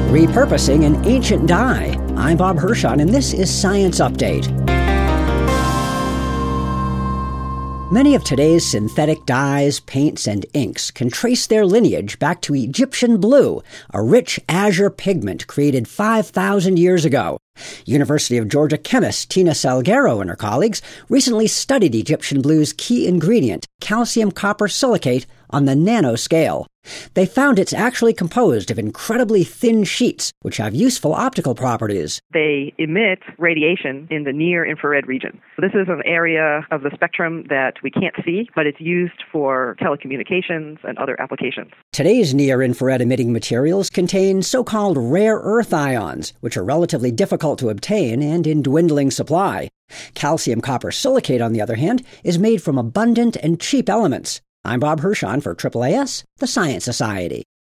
Repurposing an ancient dye. I'm Bob Hirschon, and this is Science Update. Many of today's synthetic dyes, paints, and inks can trace their lineage back to Egyptian blue, a rich azure pigment created 5,000 years ago. University of Georgia chemist Tina Salguero and her colleagues recently studied Egyptian blue's key ingredient, calcium copper silicate, on the nanoscale. They found it's actually composed of incredibly thin sheets, which have useful optical properties. They emit radiation in the near-infrared region. This is an area of the spectrum that we can't see, but it's used for telecommunications and other applications. Today's near-infrared emitting materials contain so-called rare earth ions, which are relatively difficult to obtain and in dwindling supply. Calcium copper silicate, on the other hand, is made from abundant and cheap elements. I'm Bob Hirschon for AAAS, the Science Society.